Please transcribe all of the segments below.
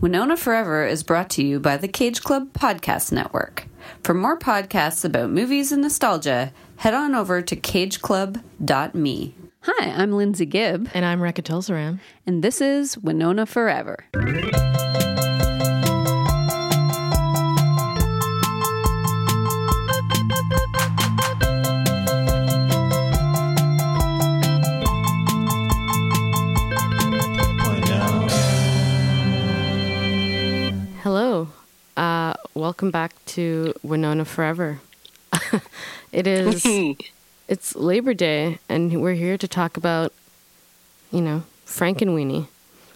Winona Forever is brought to you by the Cage Club Podcast Network. For more podcasts about movies and nostalgia, head on over to cageclub.me. Hi, I'm Lindsay Gibb. And I'm Rekha Tulsaram. And this is Winona Forever. Hello. Welcome back to Winona Forever. It's Labor Day, and we're here to talk about, Frankenweenie.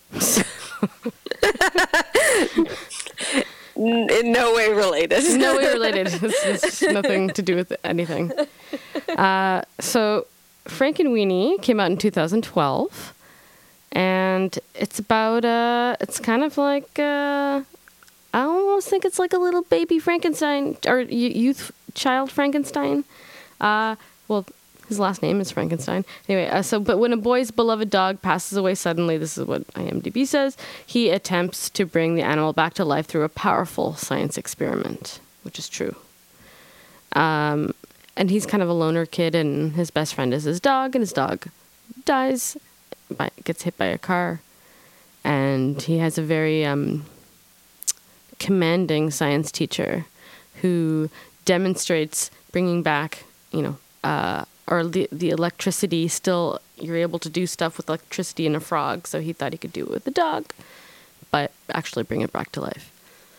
In no way related. No way related. It's nothing to do with anything. So Frankenweenie came out in 2012, and it's about, it's kind of like, I almost think it's like a little baby Frankenstein, or youth child Frankenstein. Well, his last name is Frankenstein. Anyway, but when a boy's beloved dog passes away suddenly, this is what IMDb says, he attempts to bring the animal back to life through a powerful science experiment, which is true. And he's kind of a loner kid, and his best friend is his dog, and his dog dies, gets hit by a car. And he has a very commanding science teacher who demonstrates bringing back, or the electricity still, you're able to do stuff with electricity in a frog, so he thought he could do it with the dog, but actually bring it back to life.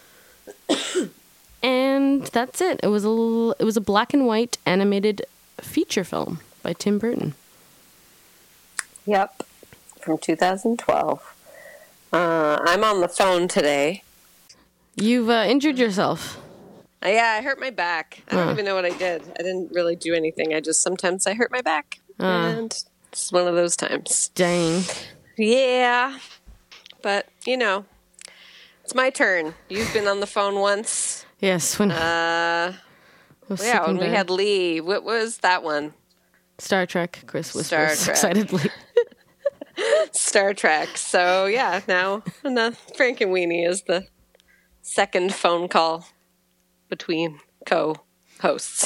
And that's it. It was a black and white animated feature film by Tim Burton. Yep, from 2012. I'm on the phone today. You've injured yourself. Yeah, I hurt my back. I don't even know what I did. I didn't really do anything. Sometimes I hurt my back. And it's one of those times. Dang. Yeah. But, it's my turn. You've been on the phone once. Yes. When we had Lee. What was that one? Star Trek. Chris whispers excitedly. Star Trek. So, yeah, now Frankenweenie is the second phone call between co-hosts.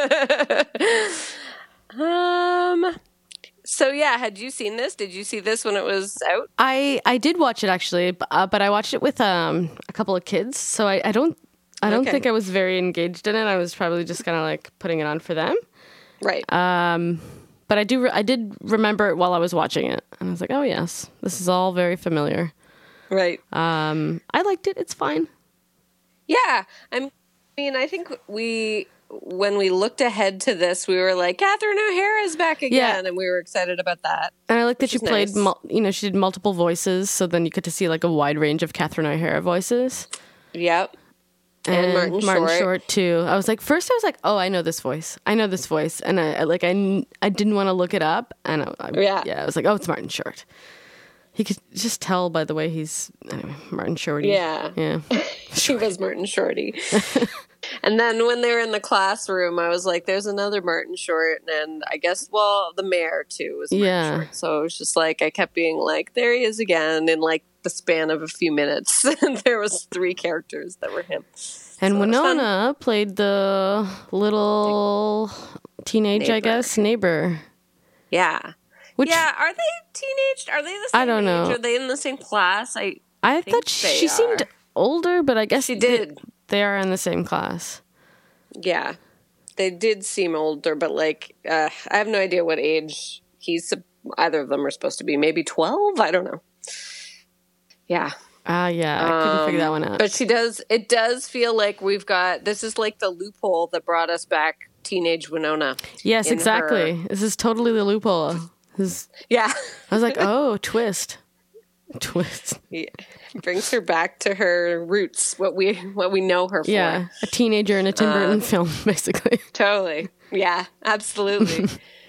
So yeah, had you seen this? Did you see this when it was out? I did watch it actually, but I watched it with a couple of kids, so I don't think I was very engaged in it. I was probably just kind of like putting it on for them. Right. But I did remember it while I was watching it, and I was like, oh yes, this is all very familiar. Right. I liked it. It's fine. Yeah. I think when we looked ahead to this, we were like, Catherine O'Hara's back again, and we were excited about that. And I like that she played, she did multiple voices, so then you get to see like a wide range of Catherine O'Hara voices. Yep. And Martin Short too. First I was like, oh, I know this voice, and I didn't want to look it up, and I was like, oh, it's Martin Short. He could just tell by the way Martin Shorty. Yeah. She was Martin Shorty. And then when they were in the classroom, I was like, there's another Martin Short. And I guess, the mayor, too, was Martin Short. So it was just like, I kept being like, there he is again in like the span of a few minutes. And there was 3 characters that were him. And Winona played the little teenage, neighbor. I guess, neighbor. Yeah. Are they teenaged? Are they the same I don't know. age? Are they in the same class? I thought she seemed older, but I guess she did. They are in the same class. Yeah. They did seem older, but I have no idea what age either of them are supposed to be. Maybe 12? I don't know. Yeah. I couldn't figure that one out. But it does feel like this is like the loophole that brought us back teenage Winona. Yes, exactly. This is totally the loophole. Yeah. I was like, oh, twist. Yeah. Brings her back to her roots, what we know her for. Yeah, a teenager in a Tim Burton film, basically. Totally. Yeah, absolutely.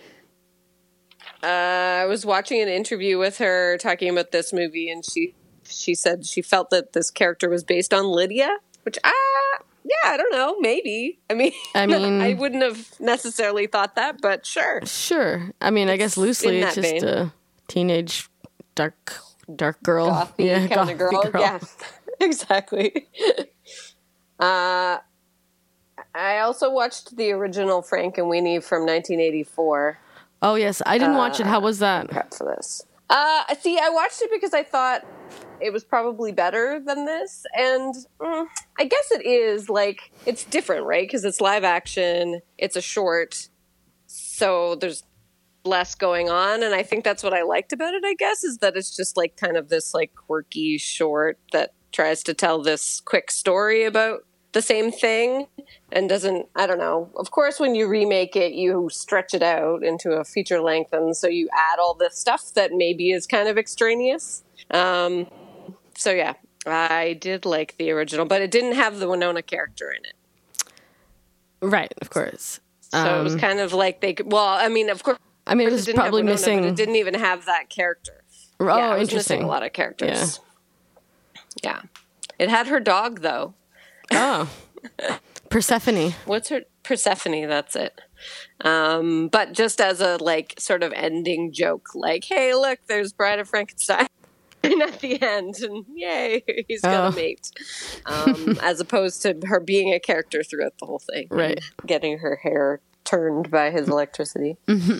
I was watching an interview with her talking about this movie, and she said she felt that this character was based on Lydia, which I don't know, maybe. I mean, I wouldn't have necessarily thought that, but sure. Sure. I guess loosely it's just a teenage dark girl. Gothy kind of girl. Yeah. Exactly. I also watched the original Frankenweenie from 1984. Oh, yes. I didn't watch it. How was that? Prep for this. See, I watched it because I thought it was probably better than this. And I guess it is. Like, it's different, right? Because it's live action. It's a short. So there's less going on. And I think that's what I liked about it, I guess, is that it's just like kind of this like quirky short that tries to tell this quick story about the same thing and doesn't, I don't know. Of course, when you remake it, you stretch it out into a feature length. And so you add all this stuff that maybe is kind of extraneous. So yeah, I did like the original, but it didn't have the Winona character in it. Right, of course. So it was kind of like they could, well, I mean, of course. I mean, it was probably Winona, missing. but it didn't even have that character. Oh, yeah, it was interesting. missing a lot of characters. Yeah. It had her dog, though. Oh. Persephone. What's her? Persephone, that's it. But just as a, like, sort of ending joke, like, hey, look, there's Bride of Frankenstein at the end, and yay, he's got a mate. As opposed to her being a character throughout the whole thing. Right. Getting her hair turned by his electricity.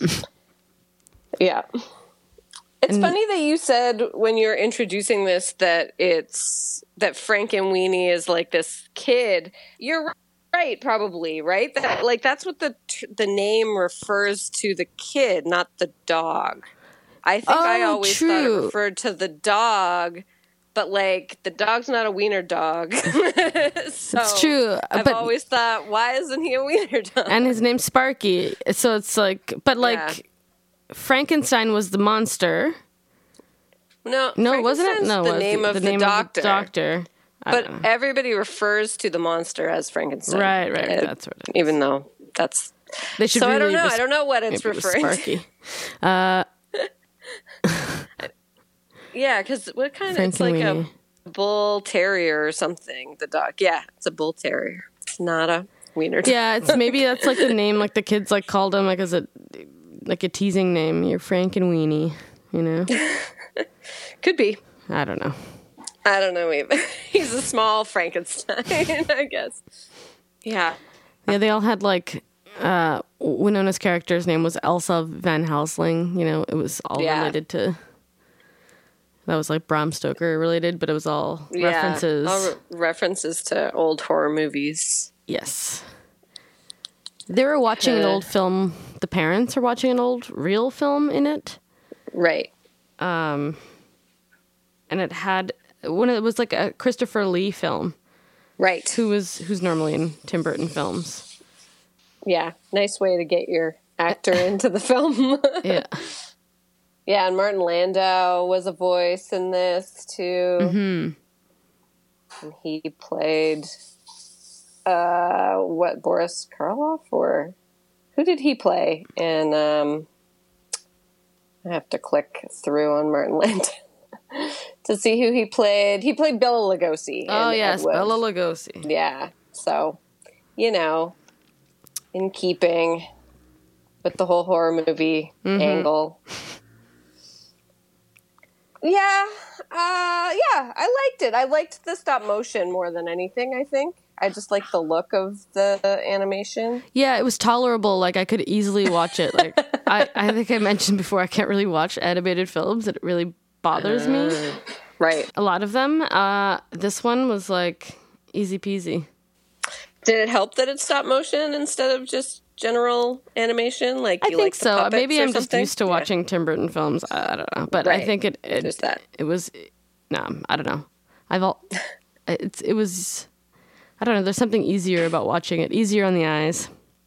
Yeah. It's funny that you said when you're introducing this that Frankenweenie is like this kid. You're right, probably, right? That like that's what the name refers to, the kid, not the dog. I think I always thought it referred to the dog, but like the dog's not a wiener dog. So it's true. I've always thought, why isn't he a wiener dog? And his name's Sparky. So it's like, but like Frankenstein was the monster. No, wasn't it? No, the name of the doctor. Doctor. But everybody refers to the monster as Frankenstein. Right. That's what it is. Even though that's... They should so really I don't know what it's referring Sparky. to. Yeah, because what kind of... It's like a bull terrier or something, the dog. Yeah, it's a bull terrier. It's not a wiener dog. Yeah, maybe that's like the name, like the kids like called him, like as a teasing name. You're Frankenweenie, you know? Could be. I don't know. I don't know either. He's a small Frankenstein, I guess. Yeah. Yeah, they all had like Winona's character's name was Elsa Van Helsing. You know, it was all related to. That was like Bram Stoker related, but it was all references. All references to old horror movies. Yes. They were watching an old film. The parents are watching an old real film in it. Right. And it had it was like a Christopher Lee film. Right. Who's normally in Tim Burton films. Yeah. Nice way to get your actor into the film. Yeah. Yeah, and Martin Landau was a voice in this too. Mm-hmm. And he played Boris Karloff, or who did he play? And I have to click through on Martin Landau to see who he played. He played Bela Lugosi. Oh, yes, Ed Wood. Bela Lugosi. Yeah, so, you know, in keeping with the whole horror movie angle. Yeah, I liked it. I liked the stop motion more than anything, I think. I just liked the look of the animation. Yeah, it was tolerable. Like, I could easily watch it. Like, I think I mentioned before, I can't really watch animated films. It really bothers me. Right. A lot of them. This one was, like, easy peasy. Did it help that it's stop motion instead of just general animation? Like, I think so. Maybe I'm just used to watching Tim Burton films. I don't know. But I think it was, no, I don't know. It was... I don't know, there's something easier about watching it. Easier on the eyes.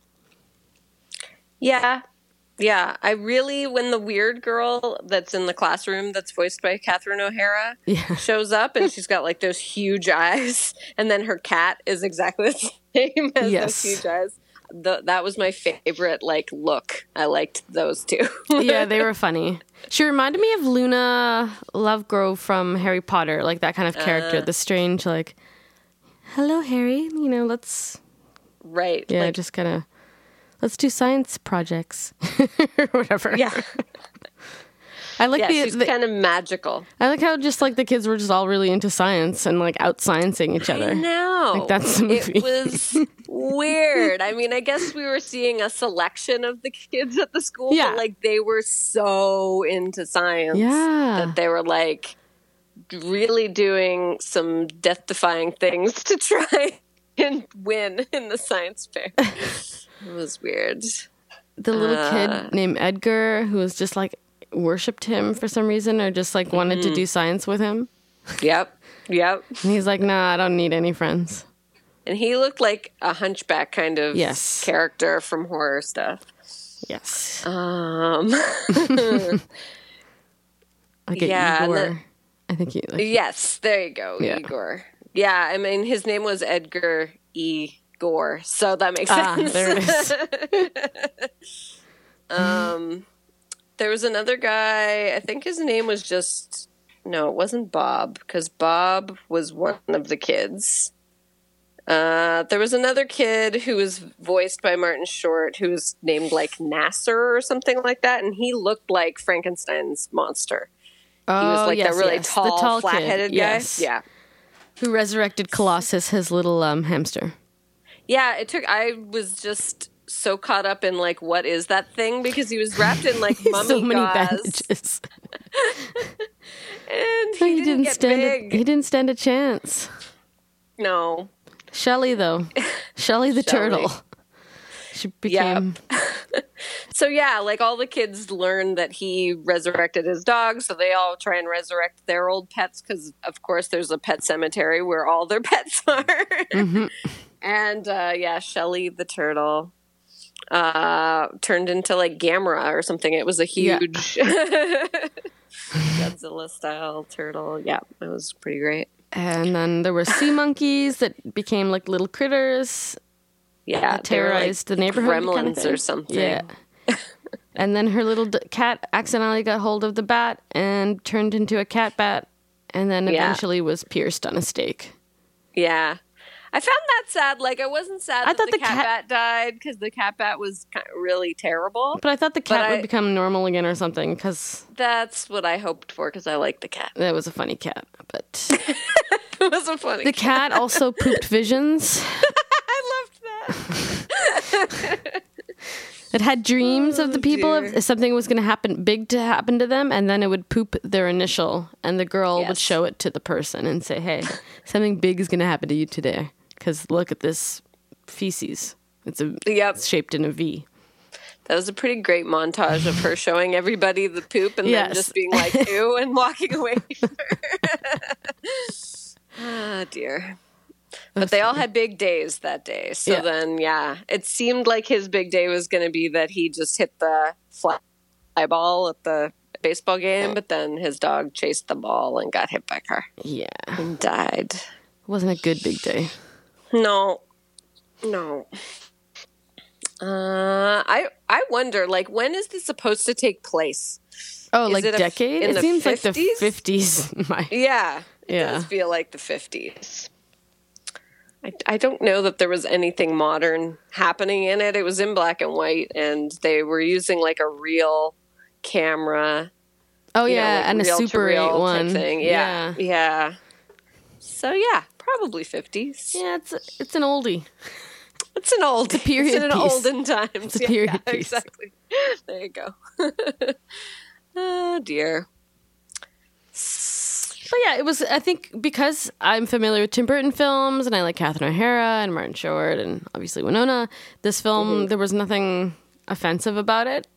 Yeah. Yeah. I really, when the weird girl that's in the classroom that's voiced by Catherine O'Hara shows up and she's got like those huge eyes and then her cat is exactly the same as those huge eyes. That was my favorite like look. I liked those two. Yeah, they were funny. She reminded me of Luna Lovegrove from Harry Potter, like that kind of character, the strange like... Hello, Harry. You know, let's... Right. Yeah, just kind of... Let's do science projects. Or whatever. Yeah. I like she's kind of magical. I like how just like the kids were just all really into science and like out-sciencing each other. I know. Like that's the movie. It was weird. I mean, I guess we were seeing a selection of the kids at the school, but like they were so into science that they were like really doing some death-defying things to try and win in the science fair. It was weird. The little kid named Edgar, who was just like worshipped him for some reason, or just like wanted to do science with him. Yep. And he's like, nah, I don't need any friends. And he looked like a hunchback kind of character from horror stuff. Yes. Like Igor. I think he. Like, yes, there you go, Igor. Yeah, I mean, his name was Edgar E. Gore, so that makes sense. There it is. There was another guy, I think his name was just, no, it wasn't Bob, because Bob was one of the kids. There was another kid who was voiced by Martin Short, who was named like Nasser or something like that, and he looked like Frankenstein's monster. He was like that really tall flat-headed guy. Yes. Yeah. Who resurrected Colossus, his little hamster. Yeah, I was just so caught up in like, what is that thing? Because he was wrapped in like mummy so many gauze. bandages. And he didn't get big. He didn't stand a chance. No. Shelley, though. Shelley the turtle. She became... So yeah, like all the kids learned that he resurrected his dog, so they all try and resurrect their old pets because, of course, there's a pet cemetery where all their pets are. Mm-hmm. And Shelley the turtle turned into like Gamera or something. It was a huge Godzilla style turtle. Yeah, it was pretty great. And then there were sea monkeys that became like little critters. Yeah, terrorized the neighborhood. Gremlins kind of or something. Yeah. And then her little cat accidentally got hold of the bat and turned into a cat bat, and then eventually was pierced on a stake. Yeah. I found that sad. Like, I wasn't sad that the cat bat died because the cat bat was kind of really terrible. But I thought the cat would become normal again or something because... That's what I hoped for because I like the cat. That was a funny cat, but... It was a funny cat. The cat also pooped visions. I loved that. It had dreams of the people if something was going to happen to them, and then it would poop their initial, and the girl would show it to the person and say, hey, something big is going to happen to you today, because look at this feces. It's shaped in a V. That was a pretty great montage of her showing everybody the poop and then just being like, ew, and walking away. Ah, dear. But they all had big days that day. So then, it seemed like his big day was going to be that he just hit the fly ball at the baseball game, but then his dog chased the ball and got hit by a car. Yeah. And died. It wasn't a good big day. No. I wonder, like, when is this supposed to take place? Oh, like decade? It seems 50s? Like the 50s. Yeah. It does feel like the 50s. I don't know that there was anything modern happening in it. It was in black and white, and they were using like a real camera. Oh, yeah, like and a Super 8 one. Thing. Yeah. So, probably 50s. Yeah, it's an oldie. It's an oldie. It's a period piece. It's an olden times. It's a period piece. Exactly. There you go. Oh, dear. But yeah, it was, I think, because I'm familiar with Tim Burton films and I like Catherine O'Hara and Martin Short and obviously Winona, this film, there was nothing offensive about it.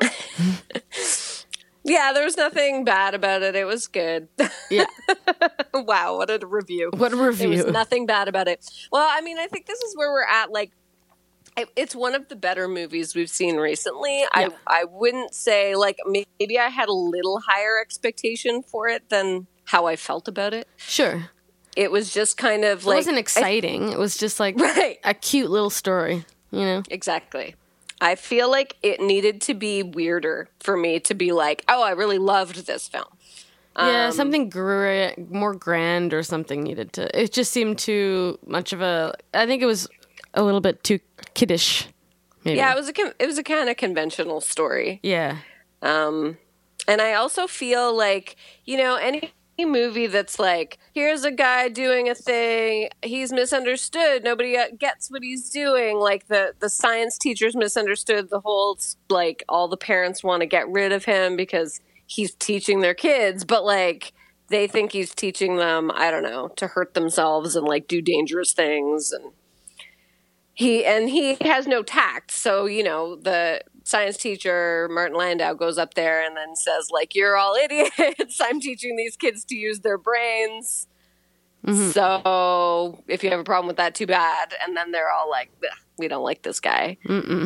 Yeah, there was nothing bad about it. It was good. Yeah. Wow, what a review. What a review. There was nothing bad about it. Well, I mean, I think this is where we're at. Like, it's one of the better movies we've seen recently. Yeah. I wouldn't say, like, maybe I had a little higher expectation for it than how I felt about it. Sure. It was just kind of like... It wasn't exciting. It was just like a cute little story, you know? Exactly. I feel like it needed to be weirder for me to be like, oh, I really loved this film. Yeah, something more grand or something needed to... It just seemed too much of a... I think it was a little bit too kiddish, maybe. Yeah, it was a kind of conventional story. Yeah. And I also feel like, any movie that's like, here's a guy doing a thing, he's misunderstood, nobody gets what he's doing, like the science teacher's misunderstood the whole, like, all the parents want to get rid of him because he's teaching their kids, but like they think he's teaching them, I don't know, to hurt themselves and like do dangerous things, and he has no tact. So, the science teacher, Martin Landau, goes up there and then says, like, you're all idiots. I'm teaching these kids to use their brains. Mm-hmm. So if you have a problem with that, too bad. And then they're all like, we don't like this guy.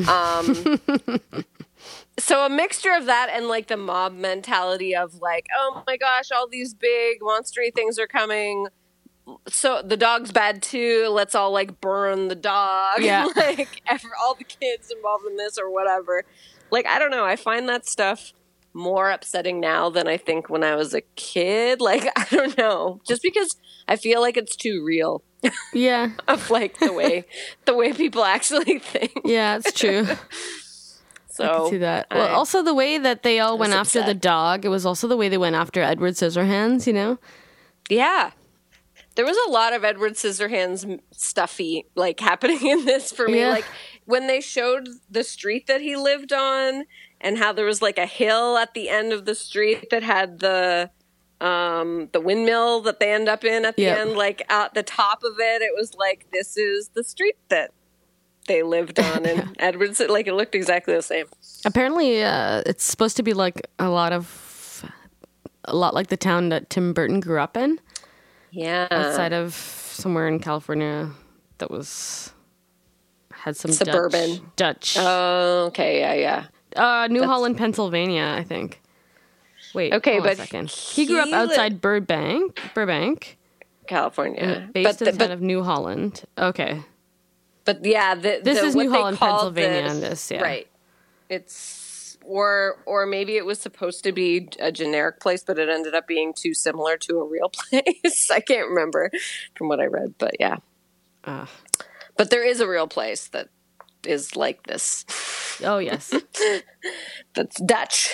So a mixture of that and like the mob mentality of like, oh my gosh, all these big monstery things are coming. So the dog's bad too. Let's all like burn the dog. Yeah. Like all the kids involved in this or whatever. Like, I don't know. I find that stuff more upsetting now than I think when I was a kid. Like, I don't know. Just because I feel like it's too real. Yeah. Of like the way people actually think. Yeah, it's true. So I can see that. Well, also the way that they all went after the dog, it was also the way they went after Edward Scissorhands, Yeah. There was a lot of Edward Scissorhands stuffy, like, happening in this for me. Yeah. Like, when they showed the street that he lived on and how there was, like, a hill at the end of the street that had the windmill that they end up in at the end, like, at the top of it, it was like, this is the street that they lived on. And Edward, like, it looked exactly the same. Apparently, it's supposed to be, like, a lot like the town that Tim Burton grew up in. Yeah. Outside of somewhere in California that had some suburban Dutch. Oh, okay. Yeah. New Holland, Pennsylvania, I think. Wait, okay, hold on a second. He grew up outside Burbank, California. Based inside of New Holland. Okay. But yeah, this is New Holland, Pennsylvania, and this, yeah. Right. It's or maybe it was supposed to be a generic place, but it ended up being too similar to a real place. I can't remember from what I read, but yeah. But there is a real place that is like this. Oh, yes. That's Dutch.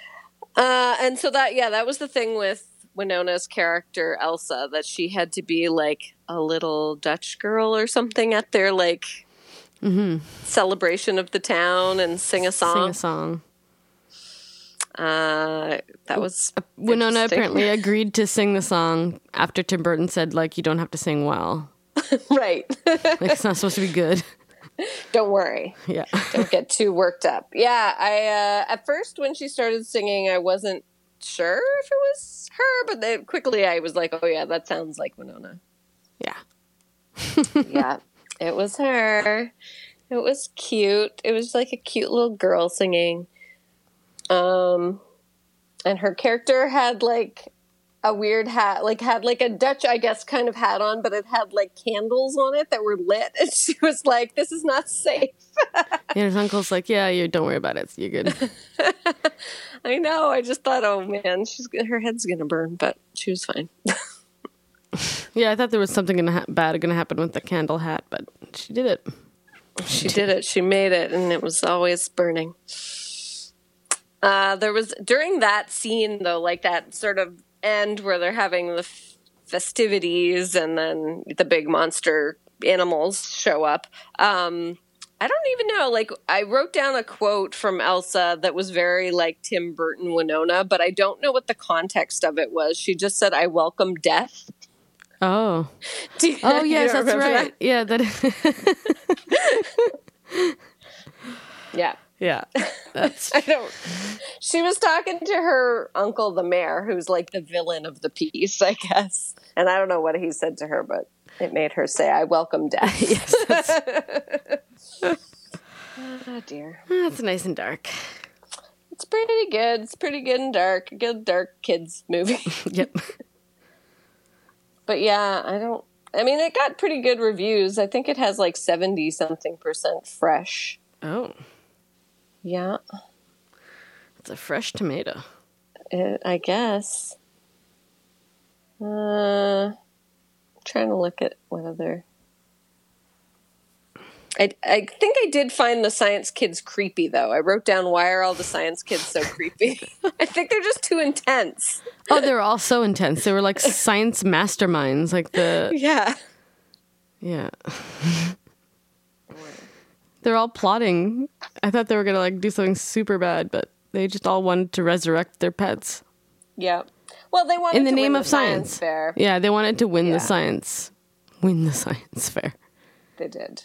And so that was the thing with Winona's character, Elsa, that she had to be like a little Dutch girl or something at their like celebration of the town and sing a song. That was Winona apparently agreed to sing the song after Tim Burton said, like, you don't have to sing well. Right. Like, it's not supposed to be good. Don't worry. Yeah. Don't get too worked up. Yeah, I at first when she started singing, I wasn't sure if it was her, but then quickly I was like, oh yeah, that sounds like Winona. Yeah. Yeah, it was her. It was cute. It was like a cute little girl singing. And her character had like a weird hat, like had like a Dutch, I guess, kind of hat on, but it had like candles on it that were lit. And she was like, this is not safe. Yeah, his uncle's like, yeah, don't worry about it. You're good. I know. I just thought, oh man, her head's going to burn, but she was fine. Yeah, I thought there was something bad going to happen with the candle hat, but she did it. She did it. She made it, and it was always burning. There was, during that scene, though, like that sort of end where they're having the festivities and then the big monster animals show up. I don't even know. Like, I wrote down a quote from Elsa that was very like Tim Burton Winona, but I don't know what the context of it was. She just said, I welcome death. Oh. Yes, that's right. That? Yeah. Yeah. Yeah. She was talking to her uncle, the mayor, who's like the villain of the piece, I guess. And I don't know what he said to her, but it made her say, I welcome death. Yes. Oh, dear. It's nice and dark. It's pretty good. It's pretty good and dark. A good dark kids movie. Yep. But yeah, it got pretty good reviews. I think it has like 70-something% fresh. Oh. Yeah. It's a fresh tomato. I guess. Trying to look at what other... I think I did find the science kids creepy, though. I wrote down, why are all the science kids so creepy? I think they're just too intense. Oh, they were all so intense. They were like science masterminds. Like Yeah. Yeah. They're all plotting. I thought they were going to like do something super bad, but they just all wanted to resurrect their pets. Yeah. Well, they wanted in the to name win of the science fair. Yeah, they wanted to win the science fair. They did.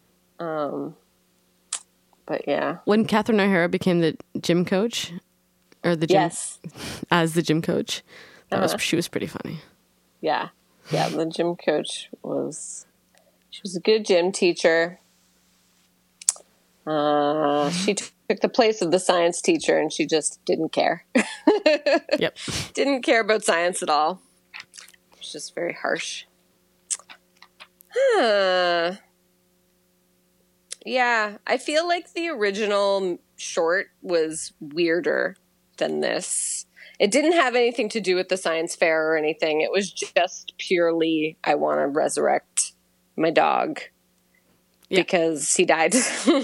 But yeah. When Catherine O'Hara became the gym coach, or the gym, as the gym coach, she was pretty funny. Yeah. Yeah, the gym coach she was a good gym teacher. She took the place of the science teacher, and she just didn't care. Yep. Didn't care about science at all. It's just very harsh. Yeah, I feel like the original short was weirder than this. It didn't have anything to do with the science fair or anything. It was just purely, I want to resurrect my dog because he died.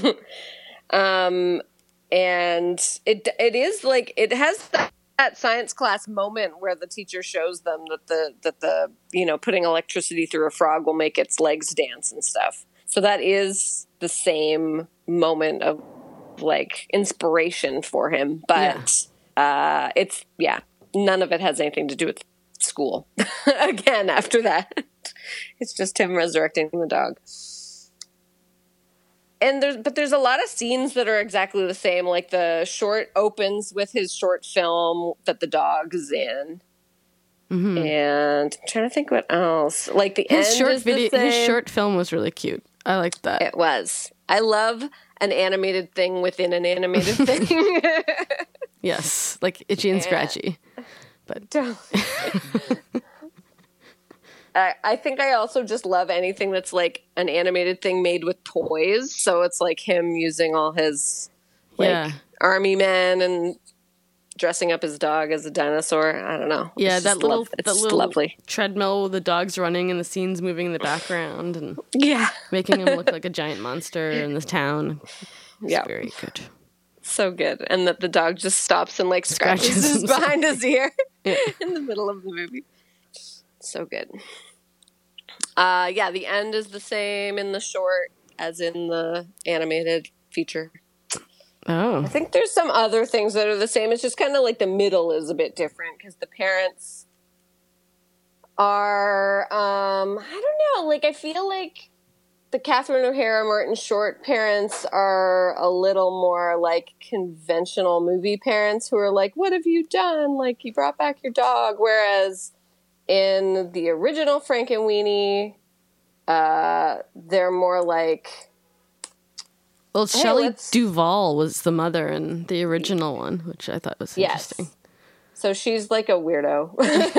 And it is like, it has that science class moment where the teacher shows them that the putting electricity through a frog will make its legs dance and stuff. So that is the same moment of like inspiration for him, but it's none of it has anything to do with school. Again, after that, it's just him resurrecting the dog. And there's a lot of scenes that are exactly the same. Like the short opens with his short film that the dog is in. Mm-hmm. And I'm trying to think what else. Like his short film was really cute. I liked that. It was. I love an animated thing within an animated thing. Yes, like Itchy and Scratchy. But I think I also just love anything that's like an animated thing made with toys. So it's like him using all his army men and dressing up his dog as a dinosaur. I don't know. Yeah, it's that little lovely treadmill with the dogs running and the scenes moving in the background and making him look like a giant monster in this town. It's very good. So good. And that the dog just stops and like scratches behind his ear in the middle of the movie. So good. The end is the same in the short as in the animated feature. Oh. I think there's some other things that are the same. It's just kind of like the middle is a bit different because the parents are, I don't know, like I feel like the Catherine O'Hara Martin Short parents are a little more like conventional movie parents who are like, what have you done? Like you brought back your dog. Whereas in the original Frankenweenie, they're more like, well, Shelley Duvall was the mother in the original one, which I thought was interesting. So she's like a weirdo.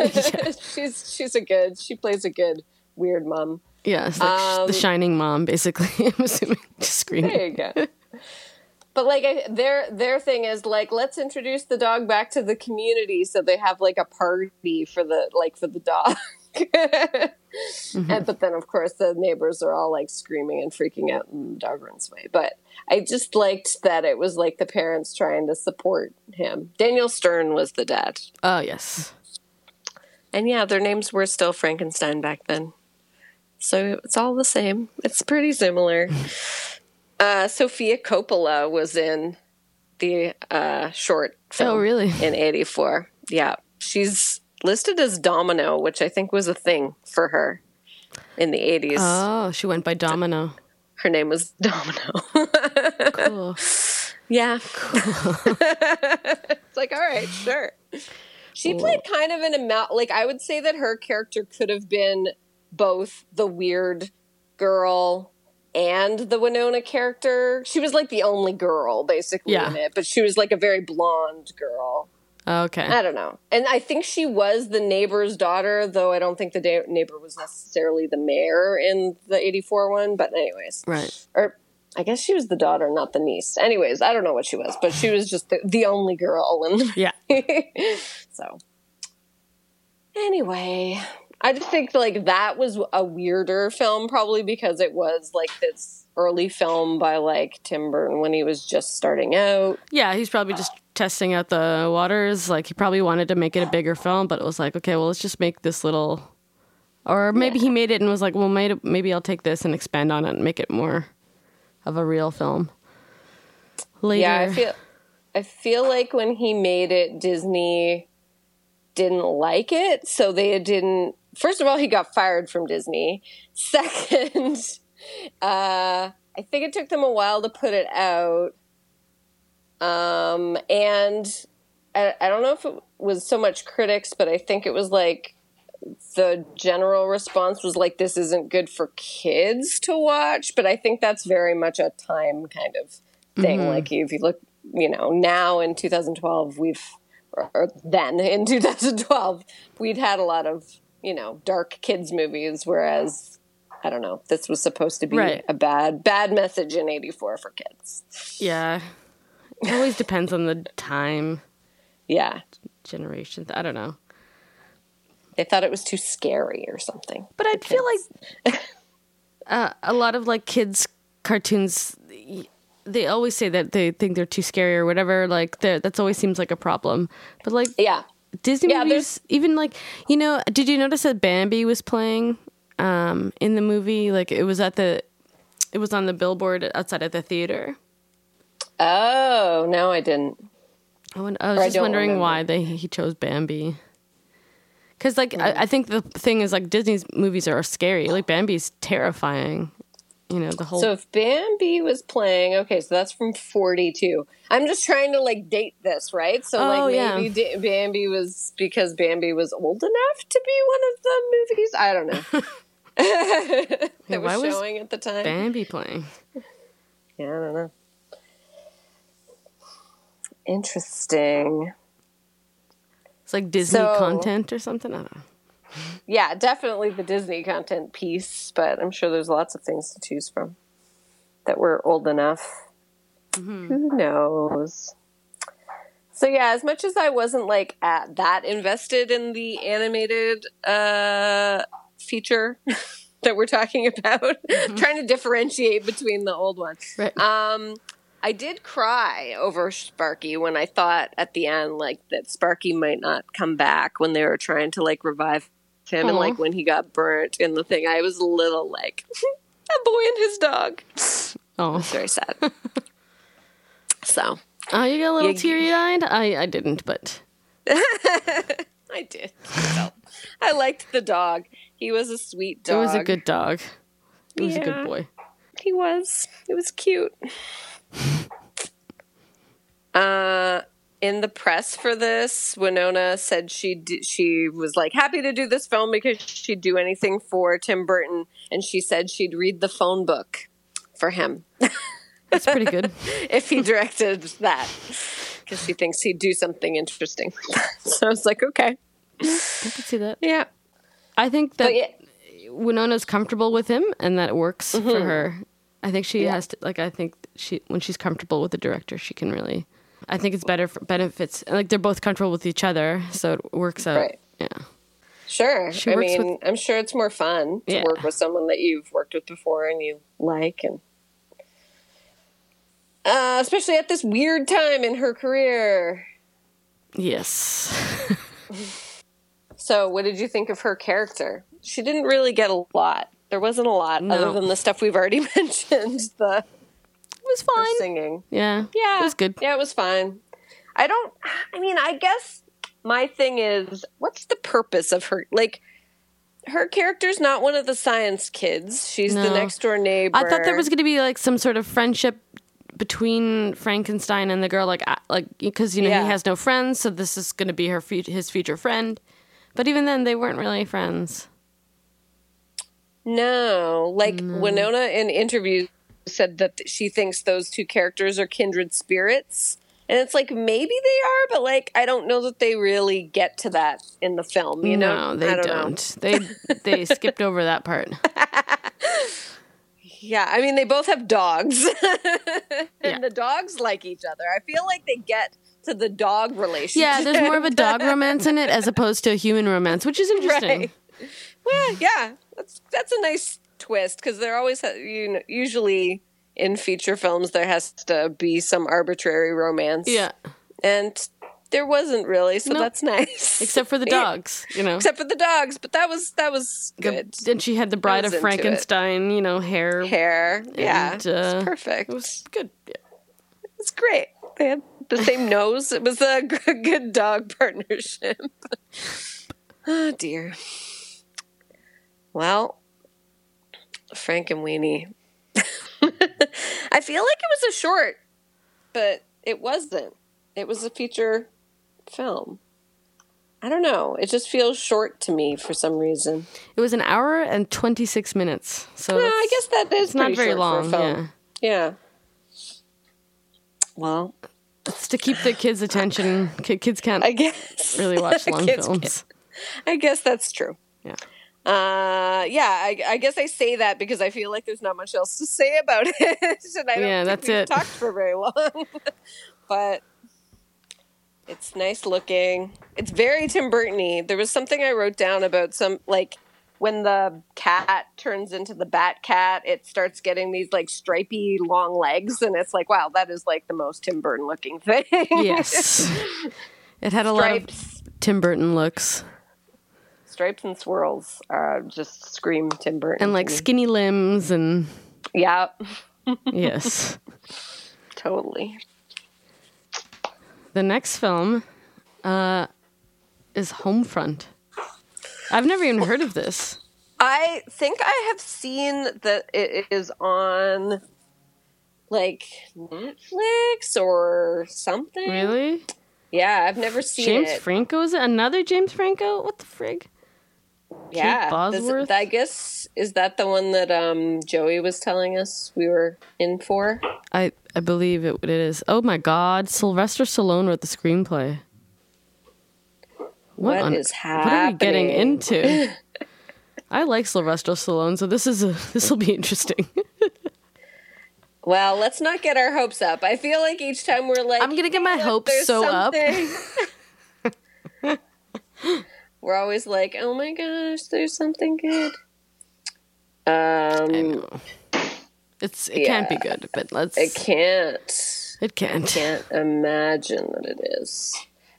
She plays a good weird mom. Yeah, it's like the Shining mom, basically. I'm assuming, just screaming. There you go. But like their thing is like, let's introduce the dog back to the community, so they have like a party for the dog. Mm-hmm. But then of course the neighbors are all like screaming and freaking out and the dog runs away. But I just liked that it was like the parents trying to support him. Daniel Stern was the dad. Oh yes. And their names were still Frankenstein back then. So it's all the same. It's pretty similar. Sofia Coppola was in the short film. Oh, really? In 1984. Yeah. She's listed as Domino, which I think was a thing for her in the 1980s. Oh, she went by Domino. Her name was Domino. Cool. Yeah. Cool. It's like, all right, sure. She played kind of like, I would say that her character could have been both the weird girl and the Winona character. She was like the only girl, basically, in it, but she was like a very blonde girl. Okay. I don't know. And I think she was the neighbor's daughter, though I don't think the neighbor was necessarily the mayor in the 1984 one. But anyways. Right. Or I guess she was the daughter, not the niece. Anyways, I don't know what she was, but she was just the only girl in the movie. Yeah. So. Anyway. I just think like that was a weirder film, probably because it was like this early film by like Tim Burton when he was just starting out. Yeah, he's probably just testing out the waters. Like he probably wanted to make it a bigger film, but it was like, okay, well, let's just make this little. Or maybe he made it and was like, well, maybe I'll take this and expand on it and make it more of a real film. Later. Yeah, I feel like when he made it, Disney didn't like it, so they didn't. First of all, he got fired from Disney. Second, I think it took them a while to put it out. And I don't know if it was so much critics, but I think it was like the general response was like, this isn't good for kids to watch. But I think that's very much a time kind of thing. Like if you look, now in 2012, or then in 2012, we'd had a lot of, dark kids movies, whereas, I don't know, this was supposed to be a bad message in 84 for kids. Yeah. It always depends on the time. Yeah. Generation. I don't know. They thought it was too scary or something. But I feel like a lot of like kids' cartoons, they always say that they think they're too scary or whatever. Like that's always seems like a problem. But like Disney movies, even like, did you notice that Bambi was playing in the movie? Like it was on the billboard outside of the theater. Oh, no, I didn't. I was just wondering why he chose Bambi. Because, like, I think the thing is, like, Disney's movies are scary. Like, Bambi's terrifying. The whole... So if Bambi was playing... Okay, so that's from 42. I'm just trying to, like, date this, right? So, maybe Bambi was... Because Bambi was old enough to be one of the movies? I don't know. That was showing at the time. Bambi playing? Yeah, I don't know. Interesting. It's like Disney content or something. I don't know. Yeah, definitely the Disney content piece, but I'm sure there's lots of things to choose from that were old enough. Who knows? So yeah, as much as I wasn't like that invested in the animated feature that we're talking about, trying to differentiate between the old ones. Right. I did cry over Sparky when I thought at the end, like, that Sparky might not come back when they were trying to, like, revive him. And, like, when he got burnt in the thing, I was a little, like, a boy and his dog. Oh. It was very sad. So. Oh, you got a little teary-eyed? I didn't, but. I did. I liked the dog. He was a sweet dog. It was a good dog. It was a good boy. He was. It was cute. In the press for this, Winona said she was like happy to do this film because she'd do anything for Tim Burton, and she said she'd read the phone book for him. That's pretty good. If he directed that, because she thinks he'd do something interesting. So I was like, okay, I could see that. Yeah, I think that Winona's comfortable with him, and that it works for her. I think she has to, like, when she's comfortable with the director, she can really, I think it's better for benefits. Like, they're both comfortable with each other, so it works out. Right. Yeah. Sure. I'm sure it's more fun to work with someone that you've worked with before and you like, and especially at this weird time in her career. Yes. So, what did you think of her character? She didn't really get a lot. There wasn't a lot other than the stuff we've already mentioned. It was fine. Her singing. Yeah. It was good. Yeah, it was fine. I guess my thing is, what's the purpose of her? Like, her character's not one of the science kids. She's the next door neighbor. I thought there was going to be like some sort of friendship between Frankenstein and the girl, like because he has no friends, so this is going to be his future friend. But even then, they weren't really friends. No, Winona in interviews said that she thinks those two characters are kindred spirits. And it's like, maybe they are, but like, I don't know that they really get to that in the film, you know? No, they don't. They skipped over that part. Yeah, I mean, they both have dogs. And the dogs like each other. I feel like they get to the dog relationship. Yeah, there's more of a dog romance in it as opposed to a human romance, which is interesting. Well, yeah, that's a nice twist because there always, usually in feature films there has to be some arbitrary romance. Yeah, and there wasn't really, so that's nice. Except for the dogs, Except for the dogs, but that was good. Then she had the Bride of Frankenstein, hair. Yeah, it's perfect. It was good. Yeah. It's great. They had the same nose. It was a good dog partnership. Oh dear. Well, Frankenweenie. I feel like it was a short, but it wasn't. It was a feature film. I don't know. It just feels short to me for some reason. It was 1 hour and 26 minutes. So I guess that is not very long. For a film. Yeah. Well, it's to keep the kids' attention. Kids can't really watch long films. I guess that's true. Yeah. I guess I say that because I feel like there's not much else to say about it. And I don't think we've talked for very long. But it's nice looking. It's very Tim Burton-y. There was something I wrote down about when the cat turns into the bat cat, it starts getting these stripy long legs, and it's wow, that is the most Tim Burton looking thing. Yes. It had a lot of Tim Burton looks. Stripes and swirls just scream Tim Burton. And skinny limbs and... Yeah. Yes. Totally. The next film is Homefront. I've never even heard of this. I think I have seen that it is on Netflix or something. Really? Yeah, I've never seen James Franco? Is it another James Franco? What the frig? Yeah. Kate Bosworth? I guess, is that the one that Joey was telling us we were in for? I believe it is. Oh my God. Sylvester Stallone wrote the screenplay. What is happening? What are we getting into? I like Sylvester Stallone, so this will be interesting. Well, let's not get our hopes up. I feel like each time we're I'm going to get my hopes so up. We're always oh my gosh, there's something good. I know. It can't be good, but let's... It can't. It can't. I can't imagine that it is.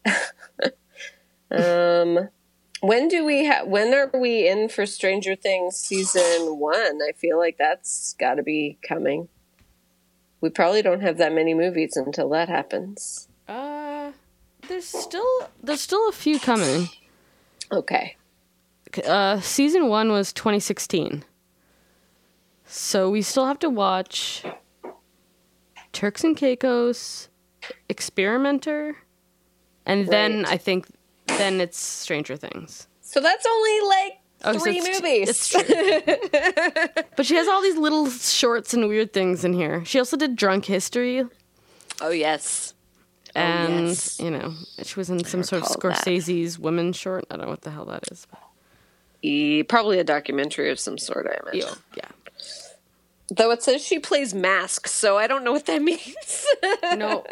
When are we in for Stranger Things season 1? I feel like that's got to be coming. We probably don't have that many movies until that happens. There's still a few coming. Okay. Season 1 was 2016. So we still have to watch Turks and Caicos, Experimenter, and then I think it's Stranger Things. So that's only 3 movies. It's true. But she has all these little shorts and weird things in here. She also did Drunk History. Oh, yes. And, she was in some sort of Scorsese's women's short. I don't know what the hell that is. Probably a documentary of some sort, I imagine. Yeah. Though it says she plays masks, so I don't know what that means. No.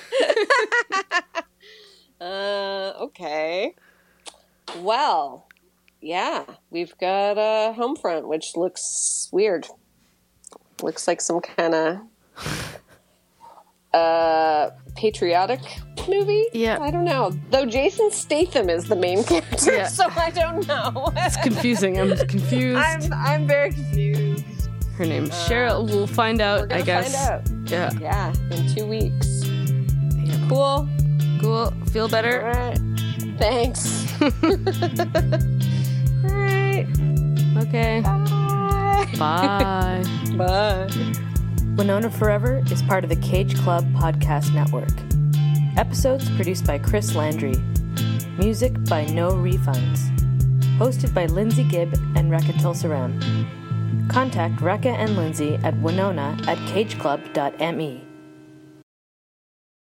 Okay. Well, yeah, we've got Homefront, which looks weird. Looks like some kind of patriotic movie. Yeah. I don't know. Though Jason Statham is the main character, so I don't know. It's confusing. I'm confused. I'm very confused. Her name's Cheryl. We'll find out, I guess. Find out. Yeah, in 2 weeks. Yeah. Cool. Feel better? All right. Thanks. All right. Okay. Bye. Bye. Bye. Winona Forever is part of the Cage Club Podcast Network. Episodes produced by Chris Landry. Music by No Refunds. Hosted by Lindsay Gibb and Rekha Tulsaram. Contact Rekha and Lindsay at winona@cageclub.me.